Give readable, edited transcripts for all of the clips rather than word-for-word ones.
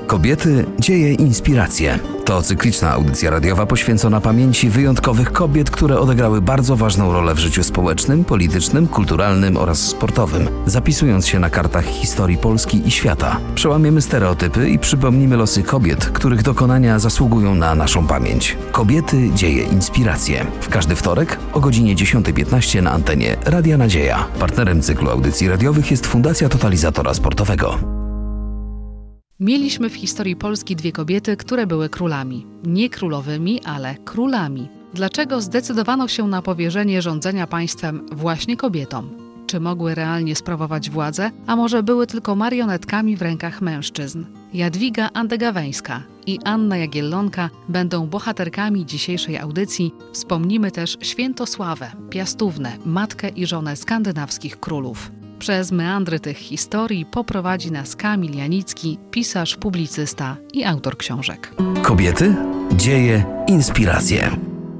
Kobiety, dzieje, inspiracje. To cykliczna audycja radiowa poświęcona pamięci wyjątkowych kobiet, które odegrały bardzo ważną rolę w życiu społecznym, politycznym, kulturalnym oraz sportowym, zapisując się na kartach historii Polski i świata. Przełamiemy stereotypy i przypomnimy losy kobiet, których dokonania zasługują na naszą pamięć. Kobiety, dzieje, inspiracje. W każdy wtorek o godzinie 10:15 na antenie Radia Nadzieja. Partnerem cyklu audycji radiowych jest Fundacja Totalizatora Sportowego. Mieliśmy w historii Polski dwie kobiety, które były królami. Nie królowymi, ale królami. Dlaczego zdecydowano się na powierzenie rządzenia państwem właśnie kobietom? Czy mogły realnie sprawować władzę, a może były tylko marionetkami w rękach mężczyzn? Jadwiga Andegaweńska i Anna Jagiellonka będą bohaterkami dzisiejszej audycji. Wspomnimy też Świętosławę, Piastównę, matkę i żonę skandynawskich królów. Przez meandry tych historii poprowadzi nas Kamil Janicki, pisarz, publicysta i autor książek. Kobiety, dzieje, inspiracje.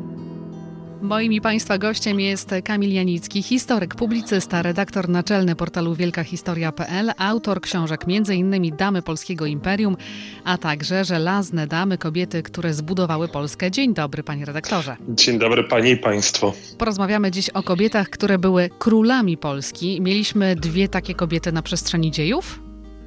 Moim i Państwa gościem jest Kamil Janicki, historyk, publicysta, redaktor naczelny portalu wielkahistoria.pl, autor książek m.in. Damy Polskiego Imperium, a także Żelazne Damy, kobiety, które zbudowały Polskę. Dzień dobry, panie redaktorze. Dzień dobry, panie i państwo. Porozmawiamy dziś o kobietach, które były królami Polski. Mieliśmy dwie takie kobiety na przestrzeni dziejów?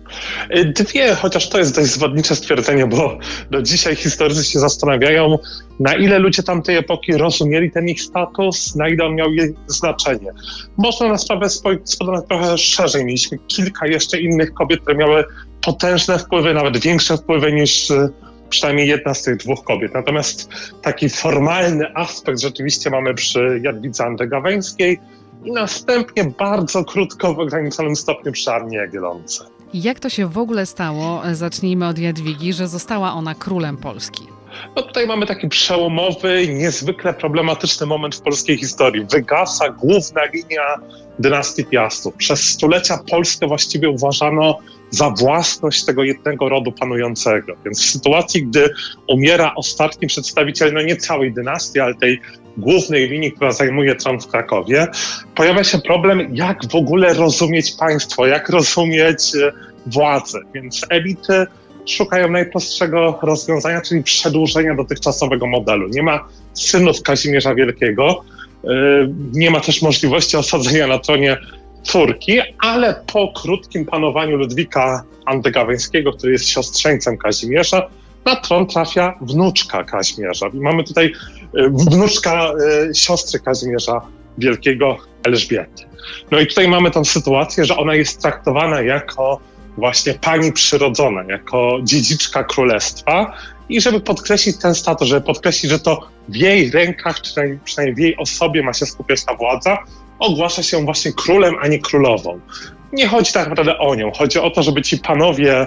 Dwie, chociaż to jest dość zwodnicze stwierdzenie, bo do dzisiaj historycy się zastanawiają, na ile ludzie tamtej epoki rozumieli ten ich status, na ile on miał jej znaczenie. Można na sprawę spojrzeć trochę szerzej. Mieliśmy kilka jeszcze innych kobiet, które miały potężne wpływy, nawet większe wpływy niż przynajmniej jedna z tych dwóch kobiet. Natomiast taki formalny aspekt rzeczywiście mamy przy Jadwidze Andegaweńskiej i następnie bardzo krótko w ograniczonym stopniu przy Annie Jagiellonce. Jak to się w ogóle stało, zacznijmy od Jadwigi, że została ona królem Polski? No tutaj mamy taki przełomowy, niezwykle problematyczny moment w polskiej historii. Wygasa główna linia dynastii Piastów. Przez stulecia Polskę właściwie uważano za własność tego jednego rodu panującego. Więc w sytuacji, gdy umiera ostatni przedstawiciel, no nie całej dynastii, ale tej głównej linii, która zajmuje tron w Krakowie, pojawia się problem, jak w ogóle rozumieć państwo, jak rozumieć władzę. Więc elity szukają najprostszego rozwiązania, czyli przedłużenia dotychczasowego modelu. Nie ma synów Kazimierza Wielkiego, nie ma też możliwości osadzenia na tronie córki, ale po krótkim panowaniu Ludwika Andegaweńskiego, który jest siostrzeńcem Kazimierza, na tron trafia wnuczka Kazimierza. I mamy tutaj wnuczka siostry Kazimierza Wielkiego, Elżbiety. No i tutaj mamy tą sytuację, że ona jest traktowana jako właśnie pani przyrodzona, jako dziedziczka królestwa i żeby podkreślić ten status, żeby podkreślić, że to w jej rękach, czy przynajmniej w jej osobie ma się skupiać ta władza, ogłasza się właśnie królem, a nie królową. Nie chodzi tak naprawdę o nią. Chodzi o to, żeby ci panowie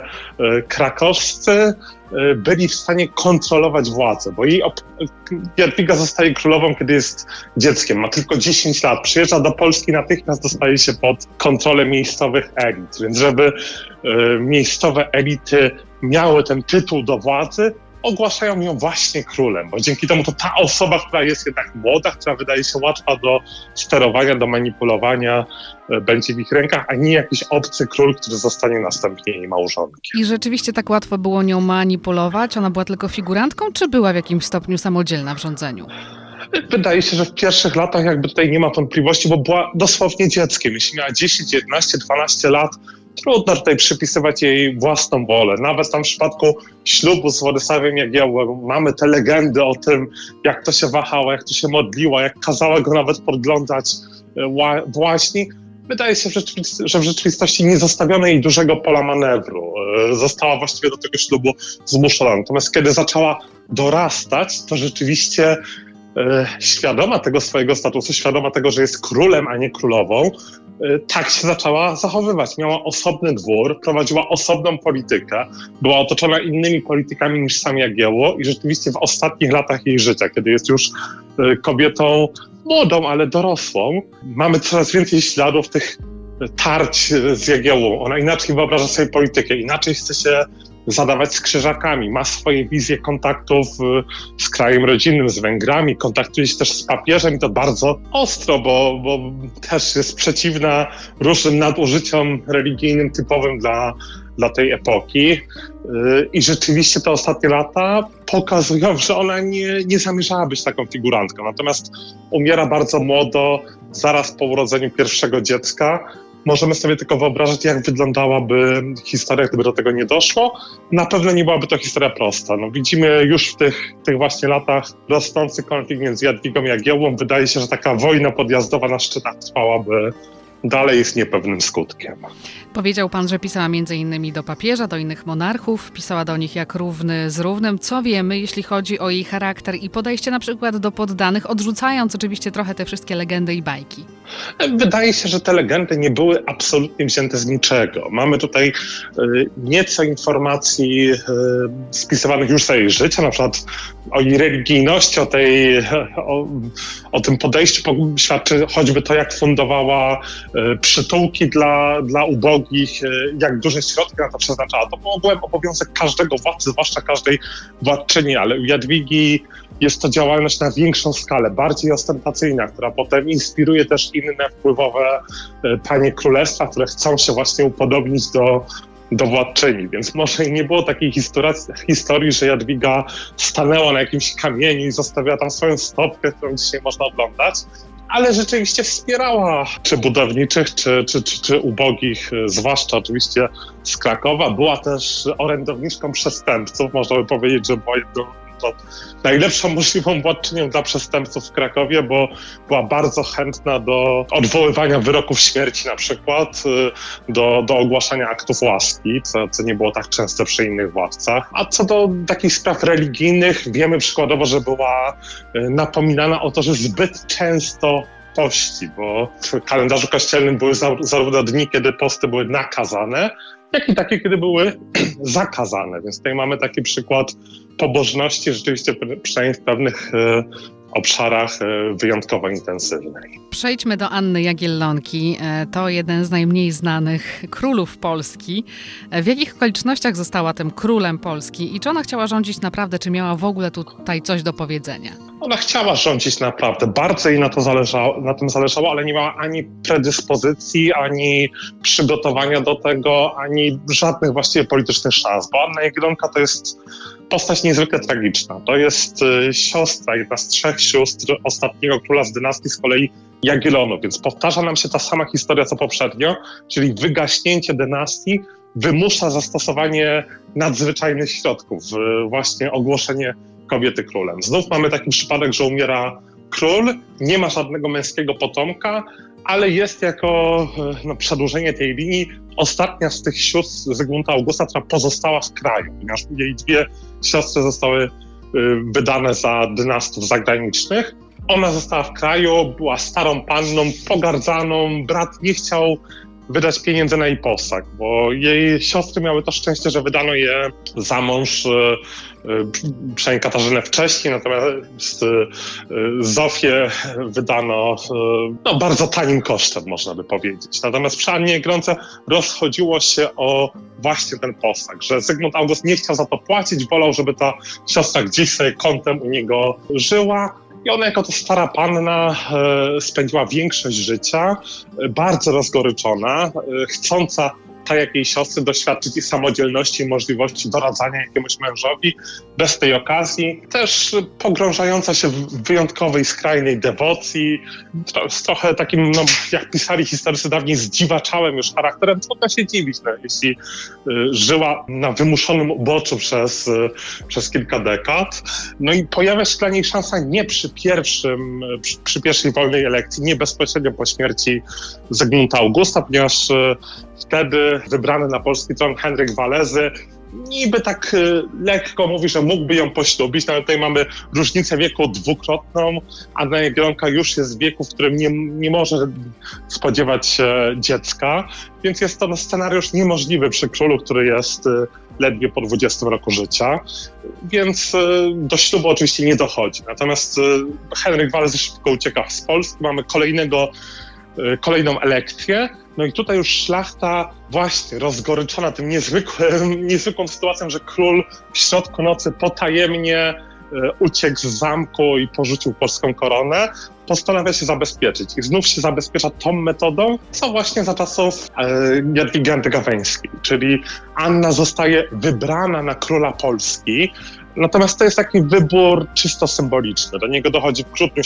krakowscy byli w stanie kontrolować władzę, bo Jadwiga zostaje królową, kiedy jest dzieckiem, ma tylko 10 lat, przyjeżdża do Polski, natychmiast dostaje się pod kontrolę miejscowych elit, więc żeby miejscowe elity miały ten tytuł do władzy, ogłaszają ją właśnie królem, bo dzięki temu to ta osoba, która jest jednak młoda, która wydaje się łatwa do sterowania, do manipulowania, będzie w ich rękach, a nie jakiś obcy król, który zostanie następnie jej małżonkiem. I rzeczywiście tak łatwo było nią manipulować? Ona była tylko figurantką, czy była w jakimś stopniu samodzielna w rządzeniu? Wydaje się, że w pierwszych latach jakby tutaj nie ma wątpliwości, bo była dosłownie dzieckiem. Jeśli miała 10, 11, 12 lat, trudno tutaj przypisywać jej własną wolę. Nawet tam w przypadku ślubu z Władysławem Jagiełłem mamy te legendy o tym, jak to się wahała, jak to się modliła, jak kazała go nawet podglądać w łaźni. Wydaje się, że w rzeczywistości nie zostawiono jej dużego pola manewru. Została właściwie do tego ślubu zmuszona. Natomiast kiedy zaczęła dorastać, to rzeczywiście świadoma tego swojego statusu, świadoma tego, że jest królem, a nie królową, tak się zaczęła zachowywać. Miała osobny dwór, prowadziła osobną politykę, była otoczona innymi politykami niż sam Jagiełło i rzeczywiście w ostatnich latach jej życia, kiedy jest już kobietą młodą, ale dorosłą, mamy coraz więcej śladów tych tarć z Jagiełłą. Ona inaczej wyobraża sobie politykę, inaczej chce się zadawać z Krzyżakami, ma swoje wizje kontaktów z krajem rodzinnym, z Węgrami, kontaktuje się też z papieżem i to bardzo ostro, bo też jest przeciwna różnym nadużyciom religijnym typowym dla dla tej epoki. I rzeczywiście te ostatnie lata pokazują, że ona nie zamierzała być taką figurantką. Natomiast umiera bardzo młodo, zaraz po urodzeniu pierwszego dziecka. Możemy sobie tylko wyobrazić, jak wyglądałaby historia, gdyby do tego nie doszło. Na pewno nie byłaby to historia prosta. No, widzimy już w tych właśnie latach rosnący konflikt między Jadwigą i Jagiełłą. Wydaje się, że taka wojna podjazdowa na szczytach trwałaby dalej z niepewnym skutkiem. Powiedział pan, że pisała m.in. do papieża, do innych monarchów, pisała do nich jak równy z równym. Co wiemy, jeśli chodzi o jej charakter i podejście na przykład do poddanych, odrzucając oczywiście trochę te wszystkie legendy i bajki? Wydaje się, że te legendy nie były absolutnie wzięte z niczego. Mamy tutaj nieco informacji spisywanych już z jej życia, na przykład o jej religijności, o tym podejściu świadczy choćby to, jak fundowała przytułki dla ubogich, jak duże środki na to przeznaczała. To był obowiązek każdego władcy, zwłaszcza każdej władczyni, ale u Jadwigi jest to działalność na większą skalę, bardziej ostentacyjna, która potem inspiruje też inne wpływowe panie królestwa, które chcą się właśnie upodobnić do władczyni. Więc może nie było takiej historii, że Jadwiga stanęła na jakimś kamieniu i zostawiła tam swoją stopkę, którą dzisiaj można oglądać, ale rzeczywiście wspierała czy budowniczych, czy ubogich, zwłaszcza oczywiście z Krakowa. Była też orędowniczką przestępców. Można by powiedzieć, że była najlepszą możliwą władczynią dla przestępców w Krakowie, bo była bardzo chętna do odwoływania wyroków śmierci na przykład, do ogłaszania aktów łaski, co nie było tak częste przy innych władcach. A co do takich spraw religijnych, wiemy przykładowo, że była napominana o to, że zbyt często pości, bo w kalendarzu kościelnym były zarówno dni, kiedy posty były nakazane, jak i takie, kiedy były zakazane. Więc tutaj mamy taki przykład pobożności rzeczywiście przynajmniej w pewnych obszarach wyjątkowo intensywnej. Przejdźmy do Anny Jagiellonki. To jeden z najmniej znanych królów Polski. W jakich okolicznościach została tym królem Polski i czy ona chciała rządzić naprawdę, czy miała w ogóle tutaj coś do powiedzenia? Ona chciała rządzić naprawdę, bardzo jej na tym zależało, ale nie miała ani predyspozycji, ani przygotowania do tego, ani żadnych właściwie politycznych szans, bo Anna Jagiellonka to jest postać niezwykle tragiczna. To jest siostra, jedna z 3 sióstr ostatniego króla z dynastii z kolei Jagiellonów, więc powtarza nam się ta sama historia co poprzednio, czyli wygaśnięcie dynastii wymusza zastosowanie nadzwyczajnych środków, właśnie ogłoszenie kobiety królem. Znów mamy taki przypadek, że umiera król, nie ma żadnego męskiego potomka, ale jest jako przedłużenie tej linii ostatnia z tych sióstr Zygmunta Augusta, która pozostała w kraju, ponieważ jej 2 siostry zostały wydane za dynastów zagranicznych. Ona została w kraju, była starą panną, pogardzaną, brat nie chciał wydać pieniędzy na jej posag, bo jej siostry miały to szczęście, że wydano je za mąż, przynajmniej Katarzynę wcześniej, natomiast Zofię wydano bardzo tanim kosztem, można by powiedzieć. Natomiast przy Annie Jagiellonce rozchodziło się o właśnie ten posag, że Zygmunt August nie chciał za to płacić, wolał, żeby ta siostra gdzieś sobie kątem u niego żyła. I ona jako to stara panna spędziła większość życia, bardzo rozgoryczona, chcąca, tak jak jej siostry, doświadczyć i samodzielności i możliwości doradzania jakiemuś mężowi. Bez tej okazji też pogrążająca się w wyjątkowej, skrajnej dewocji, z trochę takim, jak pisali historycy dawniej, zdziwaczałym już charakterem. Trudno się dziwić, jeśli żyła na wymuszonym uboczu przez kilka dekad. No i pojawia się dla niej szansa nie przy pierwszej wolnej elekcji, nie bezpośrednio po śmierci Zygmunta Augusta, ponieważ wtedy wybrany na polski tron Henryk Walezy niby tak lekko mówi, że mógłby ją poślubić, ale tutaj mamy różnicę wieku dwukrotną. Anna Jagiellonka już jest w wieku, w którym nie może spodziewać się dziecka, więc jest to scenariusz niemożliwy przy królu, który jest ledwie po 20 roku życia, więc do ślubu oczywiście nie dochodzi. Natomiast Henryk Walezy szybko ucieka z Polski, mamy kolejną elekcję. No i tutaj już szlachta właśnie rozgoryczona tym niezwykłą sytuacją, że król w środku nocy potajemnie uciekł z zamku i porzucił polską koronę, postanawia się zabezpieczyć. I znów się zabezpiecza tą metodą, co właśnie za czasów Jadwigi Antygaweńskiej. Czyli Anna zostaje wybrana na króla Polski, natomiast to jest taki wybór czysto symboliczny. Do niego dochodzi w grudniu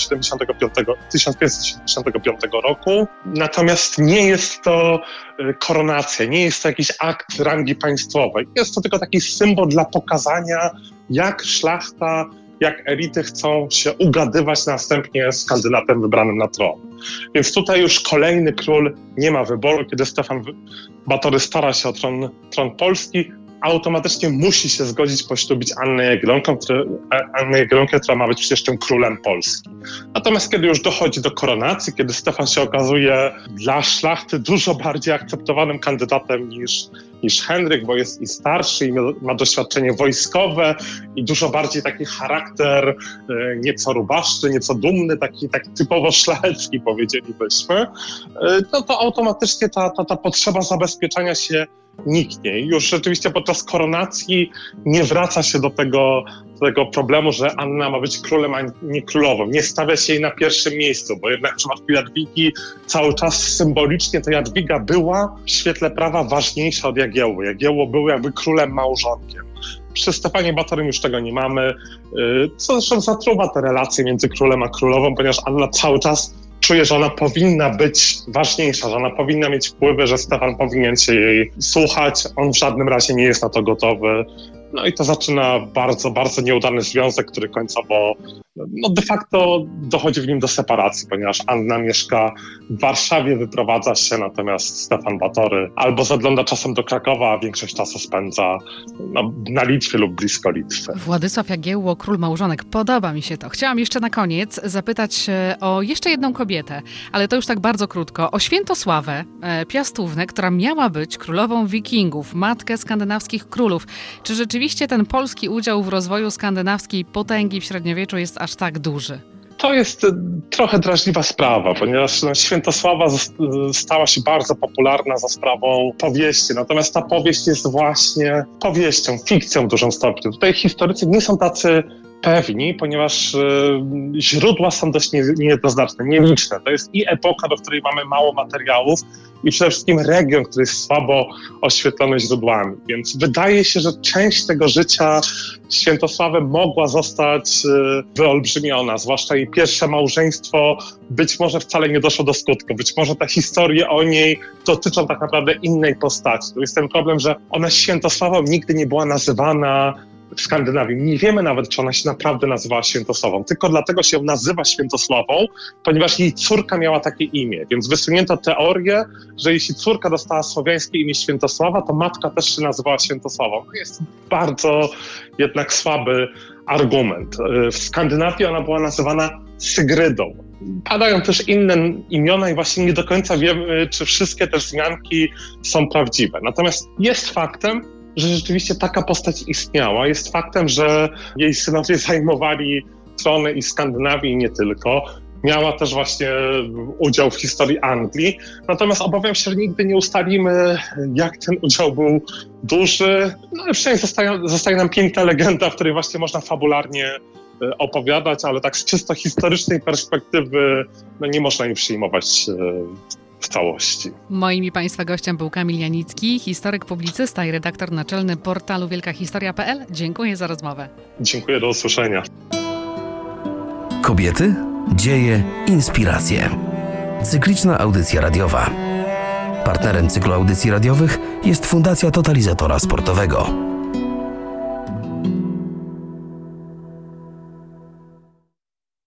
1575 roku. Natomiast nie jest to koronacja, nie jest to jakiś akt rangi państwowej. Jest to tylko taki symbol dla pokazania, jak szlachta, jak elity chcą się ugadywać następnie z kandydatem wybranym na tron. Więc tutaj już kolejny król nie ma wyboru, kiedy Stefan Batory stara się o tron Polski, automatycznie musi się zgodzić poślubić Annę Jagiellonkę, która ma być przecież tym królem Polski. Natomiast kiedy już dochodzi do koronacji, kiedy Stefan się okazuje dla szlachty dużo bardziej akceptowanym kandydatem niż Henryk, bo jest i starszy, i ma doświadczenie wojskowe i dużo bardziej taki charakter nieco rubaszczy, nieco dumny, taki typowo szlachecki, powiedzielibyśmy, to automatycznie ta potrzeba zabezpieczania się niknie. Już rzeczywiście podczas koronacji nie wraca się do tego problemu, że Anna ma być królem, a nie królową. Nie stawia się jej na pierwszym miejscu, bo jednak w przypadku Jadwigi cały czas symbolicznie to Jadwiga była w świetle prawa ważniejsza od Jagiełły. Jagiełło był jakby królem małżonkiem. Przy Stefanie Batorym już tego nie mamy, co zresztą zatruwa te relacje między królem a królową, ponieważ Anna cały czas czuje, że ona powinna być ważniejsza, że ona powinna mieć wpływy, że Stefan powinien się jej słuchać. On w żadnym razie nie jest na to gotowy. No i to zaczyna bardzo, bardzo nieudany związek, który końcowo de facto dochodzi w nim do separacji, ponieważ Anna mieszka w Warszawie, wyprowadza się, natomiast Stefan Batory albo zagląda czasem do Krakowa, a większość czasu spędza na Litwie lub blisko Litwy. Władysław Jagiełło, król małżonek. Podoba mi się to. Chciałam jeszcze na koniec zapytać o jeszcze jedną kobietę, ale to już tak bardzo krótko. O Świętosławę Piastównę, która miała być królową Wikingów, matkę skandynawskich królów. Czy rzeczywiście ten polski udział w rozwoju skandynawskiej potęgi w średniowieczu jest aż tak duży? To jest trochę drażliwa sprawa, ponieważ Świętosława stała się bardzo popularna za sprawą powieści. Natomiast ta powieść jest właśnie powieścią, fikcją w dużym stopniu. Tutaj historycy nie są tacy pewni, ponieważ źródła są dość niejednoznaczne, nieliczne. To jest i epoka, do której mamy mało materiałów, i przede wszystkim region, który jest słabo oświetlony źródłami. Więc wydaje się, że część tego życia Świętosławy mogła zostać wyolbrzymiona, zwłaszcza jej pierwsze małżeństwo być może wcale nie doszło do skutku. Być może te historie o niej dotyczą tak naprawdę innej postaci. To jest ten problem, że ona Świętosławą nigdy nie była nazywana w Skandynawii. Nie wiemy nawet, czy ona się naprawdę nazywała Świętosławą. Tylko dlatego się nazywa Świętosławą, ponieważ jej córka miała takie imię. Więc wysunięto teorię, że jeśli córka dostała słowiańskie imię Świętosława, to matka też się nazywała Świętosławą. To jest bardzo jednak słaby argument. W Skandynawii ona była nazywana Sygrydą. Padają też inne imiona i właśnie nie do końca wiemy, czy wszystkie te wzmianki są prawdziwe. Natomiast jest faktem, że rzeczywiście taka postać istniała. Jest faktem, że jej synowie zajmowali trony i Skandynawii i nie tylko. Miała też właśnie udział w historii Anglii. Natomiast obawiam się, że nigdy nie ustalimy, jak ten udział był duży. No ale przynajmniej zostaje nam piękna legenda, w której właśnie można fabularnie opowiadać, ale tak z czysto historycznej perspektywy nie można jej przyjmować w całości. Moim i Państwa gościem był Kamil Janicki, historyk, publicysta i redaktor naczelny portalu wielkahistoria.pl. Dziękuję za rozmowę. Dziękuję, do usłyszenia. Kobiety, dzieje, inspiracje. Cykliczna audycja radiowa. Partnerem cyklu audycji radiowych jest Fundacja Totalizatora Sportowego.